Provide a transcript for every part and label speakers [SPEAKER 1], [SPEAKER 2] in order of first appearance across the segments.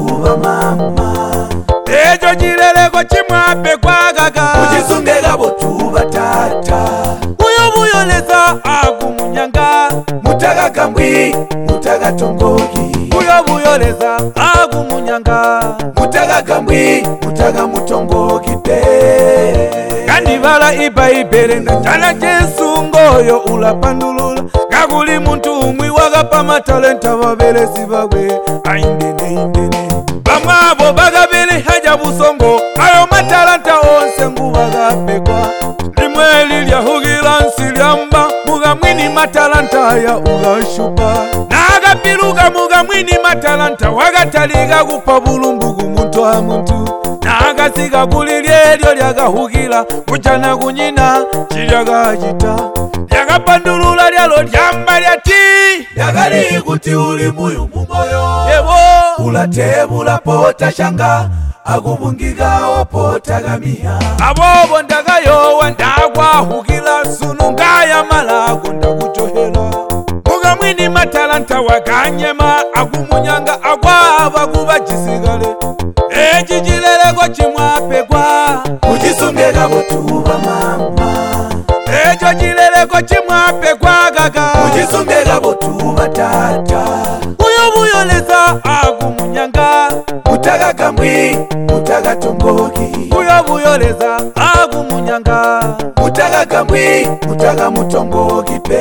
[SPEAKER 1] botuba mama
[SPEAKER 2] ejo chileleko chimwape kwagaga
[SPEAKER 1] mujisungega botuba tata
[SPEAKER 2] uyo buyoleza agumunyanga
[SPEAKER 1] mutaga kambwi mutaga tongogi
[SPEAKER 2] uyo buyoleza agumunyanga
[SPEAKER 1] mutaga kambwi mutaga mutongogi pe
[SPEAKER 2] kandi bala ibaibere natala chesungoyo ulapandulula kakuli muntu umwi wagapa matalenta babelesi bagwe aindene bamwabo bagabele haja busongo ayo matalenta onse ngubagapekwa limwe lilyahugira nsilyamba mugamwini matalenta ya ulashupa nagapiluga mugamwini matalenta wagataliga gupa bulumbugu muntu wa muntu nagasiga kulilyeelyo lyagahugira kuchana kunyina chilyagajita lyagapandulula lyalo lyamba lyati
[SPEAKER 1] yagali kuti uli muyu mumoyo
[SPEAKER 2] yebo
[SPEAKER 1] ulatebula pota shanga agubungiga wapotagamiya
[SPEAKER 2] abobo ndagayowa ndagwahugira sunungaya malago ndakujohela mugamwini matalanta waganyema agumunyanga agwaba kuba chisigale echijileleko chimwapekwa
[SPEAKER 1] mujisungega botuba mama
[SPEAKER 2] echo chileleko chimwapekwa gaga
[SPEAKER 1] mujisungega botuba tata
[SPEAKER 2] uyo buyoleza agumunyanga
[SPEAKER 1] mutaga kambwi mutaga tongogi
[SPEAKER 2] uyo buyoleza agumunyanga
[SPEAKER 1] mutaga kambwi mutaga mutongogi pe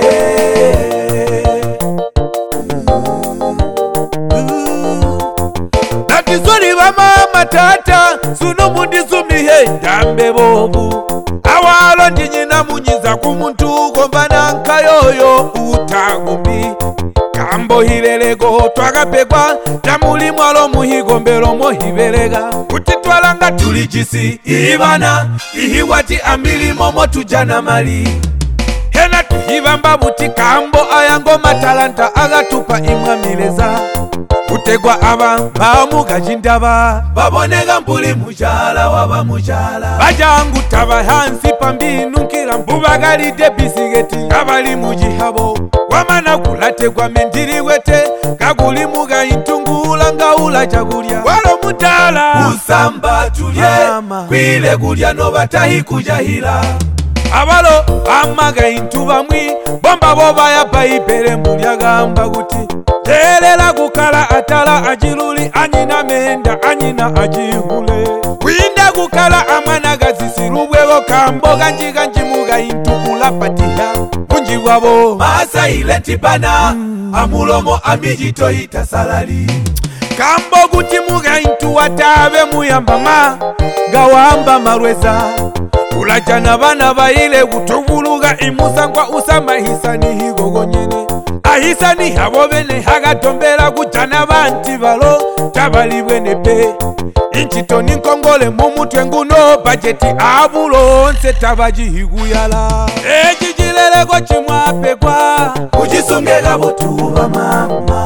[SPEAKER 2] natisoli bamama tata suno mundisumihe dambe bobu awalo ndinyina munyiza kumuntu gombana nkayoyo utagumbi kambo hilelego twagapekwa tamuli mwalo muhigombelo mohibelega kutitwalanga tuli jisi ibana ihiwati amili momo tujana mali hena tuhibamba buti kambo ayango matalanta agatupa imwamileza kutegwa aba bamugajindaba
[SPEAKER 1] babonega mpuli mujala waba mujala
[SPEAKER 2] bajangu taba hansi pambinunkira mbubagalide bisigeti kabali mujihabo wamana kulategwa mendiriwete kaguli muga intungula ngaula chagulya walo mutala
[SPEAKER 1] usamba tulye kwile gulya no batahi kujahila
[SPEAKER 2] abalo amaga intu bamwi bomba boba ya baibere mulyagamba guti telela gukala atala ajiluli anyina menda anyina ajihule winda gukala amwana gazisirubwebo kamboga njiga njimuga intukula patiya munji wabo
[SPEAKER 1] masa ile tipana amulomo amijito itasalali
[SPEAKER 2] kambo guti muga intu watabe muyambama gawamba marweza kulajana bana baile gutuvuluga imusangwa usama hisani higogonyene ahisani habo bene hagatombera kujana banti balo tabalibwene pe inchitoni nkongole mumutwe nguno bajeti abulonse tabajihiguyala ejijileleko chimwapekwa
[SPEAKER 1] kujisungega botuba mama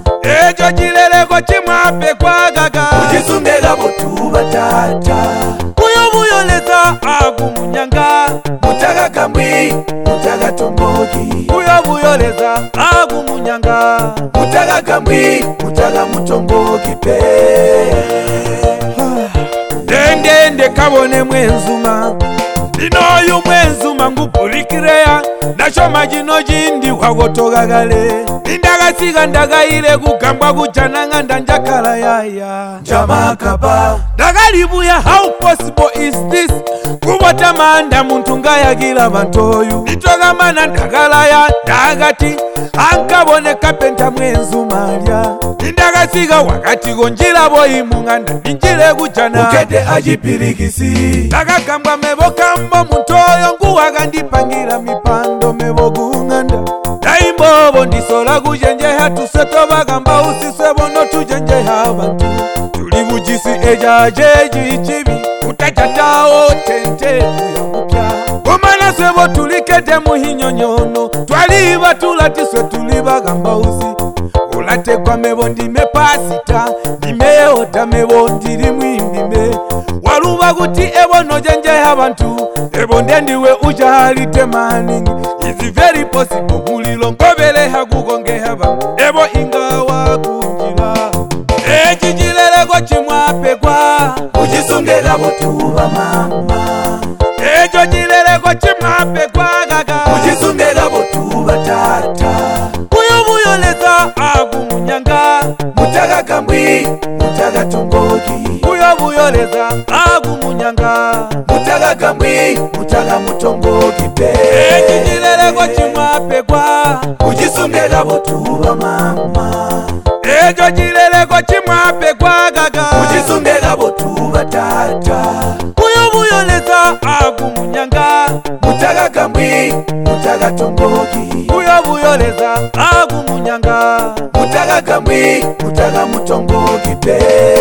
[SPEAKER 2] ejo jileleko chimwapekwa gaga
[SPEAKER 1] kujisungega botuba tata
[SPEAKER 2] uyo buyoleza agumunyanga
[SPEAKER 1] mutaga kambwi mutaga tongogi
[SPEAKER 2] uyo buyoleza agumunyanga
[SPEAKER 1] mutaga kambwi mutaga mutongogi pe
[SPEAKER 2] dende kabone mwenzuma dinoyu mwenzuma ngupulikireya nasho majino jindi wagotogagale indagasiga ndagaile kugambwa kujananga ndanjakala yaya
[SPEAKER 1] jamakaba
[SPEAKER 2] dagalibuya how possible is this kubota manda muntu ngayagira bantoyu nitogamana ndagalaya ndagati ankabone kapenta mwenzumalya indagasiga wakati gonjira boyimunganda ninjire kujana
[SPEAKER 1] ukede ajipirikisi
[SPEAKER 2] ndagagambwa mebo kambo muntoyo nguwaga ndipangira mipando mebo gunganda daimbobo ndisola kujenjeha tuseto bagamba usisebo no tujenjeha abantu tuli bujisi ejajeji chibi utajatao tente ya mupya komana sebo tulikete muhinyonyono twaliba tulatiswe tulibagamba usi ulate kwa mebo ndime pasita nimeota mebo ndiri mwimbime waluba guti ebo nojenjeha abantu ebo ndendiwe ujahalite maningi is very possible mulilo ngobele hagugongeha bantu ebo ingawa kunjila ejijilele
[SPEAKER 1] mutaga tongogi
[SPEAKER 2] uyo buyoleza agumunyanga
[SPEAKER 1] mutaga gambwi mutaga mutongogi pe
[SPEAKER 2] ekijileleko chimwapekwa
[SPEAKER 1] kujisungela botuba mama
[SPEAKER 2] ejo jileleko chimwapekwa gaga
[SPEAKER 1] kujisungela botuba tata
[SPEAKER 2] uyo buyoleza agumunyanga
[SPEAKER 1] mutaga gambwi mutaga tongogi
[SPEAKER 2] uyo buyoleza agumunyanga
[SPEAKER 1] mutaga gambwi mutaga mutongogi pe